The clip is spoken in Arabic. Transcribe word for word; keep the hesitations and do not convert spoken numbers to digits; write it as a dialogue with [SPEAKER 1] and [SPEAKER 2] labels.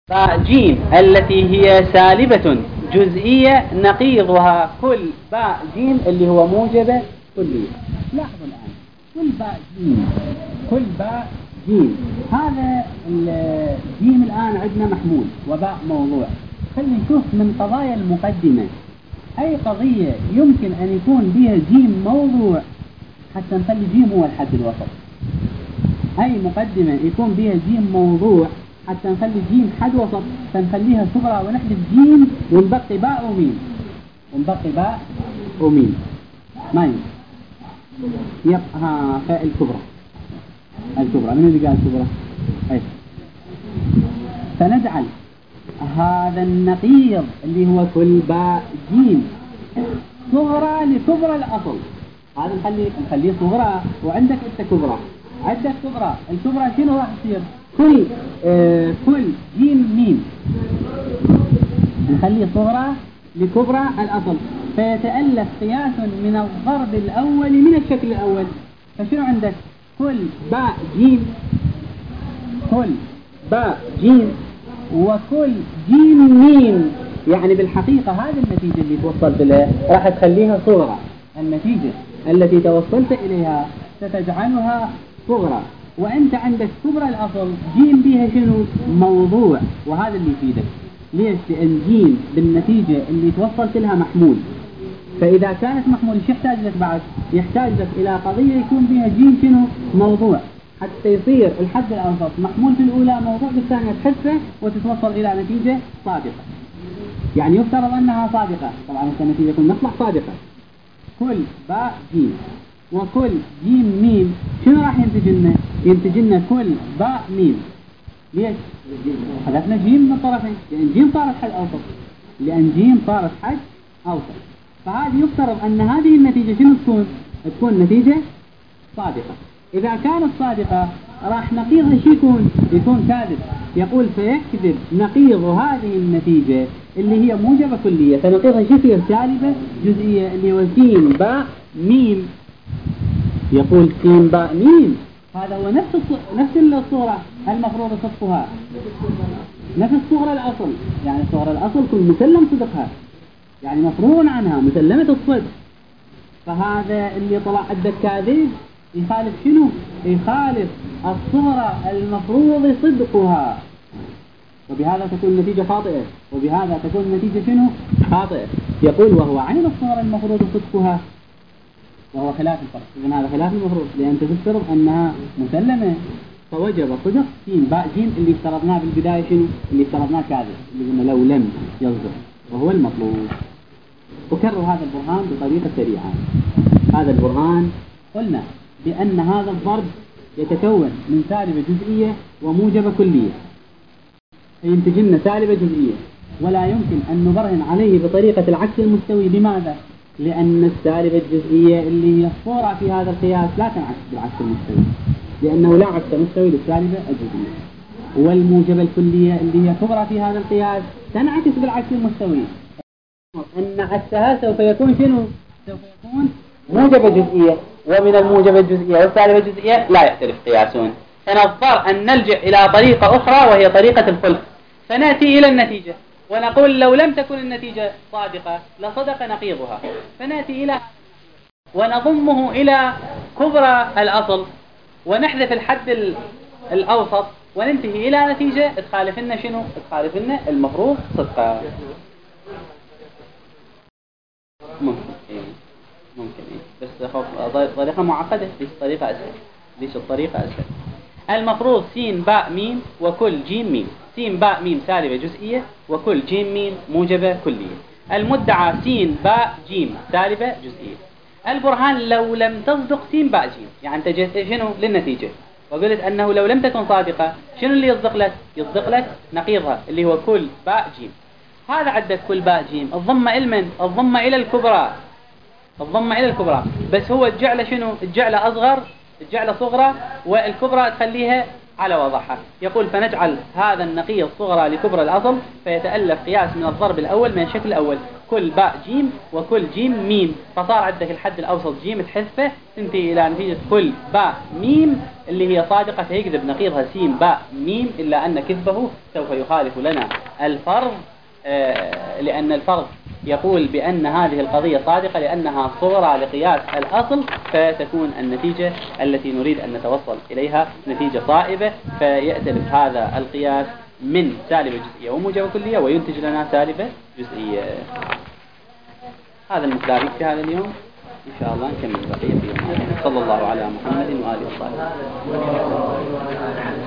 [SPEAKER 1] باء جيم التي هي سالبة جزئية نقيضها كل باء جيم اللي هو موجبة كلية. لاحظوا الآن كل باء جيم كل باء جيم هذا الجيم الآن عندنا محمول وباء موضوع. خلينا نشوف من قضايا المقدمة أي قضية يمكن أن يكون بها جيم موضوع حتى نخلي جيم هو الحد الوسط. أي مقدمة يكون بها جيم موضوع حتى نخلي جيم حد وسط فنخليها صغرى ونحذف جيم ونبقي باء وميم ونبقي باء وميم ما يمكن يبقى الكبرى الكبرى من اللي قال الكبرى؟ أي فنجعل هذا النقيض اللي هو كل باء جيم صغرى لكبرى الأصل. هذا نخليه نخليه صغرى وعندك انت كبرى عندك كبرى. الكبرى شنو راح تصير؟ كل آه كل جيم ميم نخليه صغرى لكبرى الأصل فيتألف قياس من الضرب الأول من الشكل الأول. فشنو عندك؟ كل باء جيم كل باء جيم وكل جيم ميم. يعني بالحقيقة هذه النتيجة اللي توصلت لها راح تخليها صغرى. النتيجة التي توصلت إليها ستجعلها صغرى وأنت عندك كبرى الأصل جيم بها شنو؟ موضوع. وهذا اللي يفيدك. ليش؟ لأن جيم بالنتيجة اللي توصلت لها محمول. فإذا كانت محمول ايش يحتاج لك بعد؟ يحتاج لك إلى قضية يكون بها جيم شنو؟ موضوع حتى يصير الحد الأوسط محمول في الأولى موضوع بالثانية تحذفه وتتوصل إلى نتيجة صادقة. يعني يفترض أنها صادقة. طبعا النتيجة تكون نطلع صادقة. كل باء جيم وكل جيم ميم شنو راح ينتج لنا؟ ينتج لنا كل باء ميم. ليش؟ حذفنا جيم من الطرفين لأن جيم صارت حد أوسط لأن جيم صارت حد أوسط. فهذه يفترض أن هذه النتيجة شنو تكون؟ تكون نتيجة صادقة. إذا كانت صادقة راح نقيضها شو يكون؟ يكون كاذب. يقول فيكذب نقيض هذه النتيجة اللي هي موجبة كلية. فنقيضها شو يصير؟ سالبة جزئية اللي هو سين باء ميم. يقول سين باء ميم هذا هو نفس نفس الصورة المفروض صدقها نفس صورة الأصل. يعني صورة الأصل كل مسلم صدقها يعني مفروغ عنها مسلمة الصدق. فهذا اللي طلع عندك كاذب يخالف شنو؟ يخالف الصورة المفروض صدقها وبهذا تكون النتيجة خاطئة وبهذا تكون النتيجة شنو؟ خاطئة. يقول وهو عين الصورة المفروض صدقها وهو خلاف الفرق. إذن هذا خلاف المفروض لأن تفترض أنها مسلمة فوجب صدق سين باء جيم اللي افترضناه بالبداية شنو؟ اللي افترضناه كاذب اللي قلنا لو لم يصدق وهو المطلوب. أكرر هذا البرهان بطريقة سريعة. هذا البرهان قلنا بأن هذا الضرب يتكون من سالبة جزئية وموجبة كلية. ينتج لنا سالبة جزئية ولا يمكن أن نبرهن عليه بطريقة العكس المستوي. لماذا؟ لأن السالبة الجزئية اللي هي الصورة في هذا القياس لا تنعكس بالعكس المستوي لأنه لا عكس مستوي للسالبة الجزئية. والموجبة الكلية اللي هي كبرى في هذا القياس تنعكس بالعكس المستوي. أن عكسها سوف يكون شنو؟ سوف يكون موجبة جزئية ومن الموجبة الجزئية والسالبة الجزئية لا يختلف قياسون. فنضطر أن نلجأ إلى طريقة أخرى وهي طريقة الخلف. فنأتي إلى النتيجة ونقول لو لم تكن النتيجة صادقة لصدق نقيضها. فنأتي إلى ونضمه إلى كبرى الأصل ونحذف الحد الأوسط وننتهي إلى نتيجة تخالفنا شنو؟ تخالفنا المفروض صدقها. ممكن إيه ممكن إيه بس خوف طريقة معقدة. ليش الطريقة أسهل؟ ليش الطريقة أسهل؟ المفروض سين باء ميم وكل جيم ميم. سين باء ميم سالبة جزئية وكل جيم ميم موجبة كلية. المدعى سين باء جيم سالبة جزئية. البرهان لو لم تصدق سين باء جيم يعني انت جئت شنو للنتيجة وقلت أنه لو لم تكن صادقة شنو اللي يصدق لك؟ يصدق لك نقيضها اللي هو كل باء جيم. هذا عندك كل باء جيم الضمة إلمن الضمة إلى الكبرى الضمة إلى الكبرى بس هو الجعلة شنو؟ الجعلة أصغر الجعلة صغرى والكبرى تخليها على وضعها. يقول فنجعل هذا النقيض صغرى لكبرى الأصل، فيتألف قياس من الضرب الأول من الشكل الأول، كل باء جيم وكل جيم ميم، فصار عندك الحد الأوسط جيم تحذفه تنتهي إلى نتيجة كل باء ميم اللي هي صادقة فيكذب نقيضها سين باء ميم، إلا أن كذبه سوف يخالف لنا الفرض، آه لأن الفرض يقول بأن هذه القضية صادقة لأنها صغرى لقياس الأصل، فتكون النتيجة التي نريد أن نتوصل إليها نتيجة صائبة، فيأتلف هذا القياس من سالبة جزئية وموجبة كلية وينتج لنا سالبة جزئية. هذا المقدار في هذا اليوم، إن شاء الله نكمل بقية في يوم آخر. صلى الله على محمد وآله وصحبه.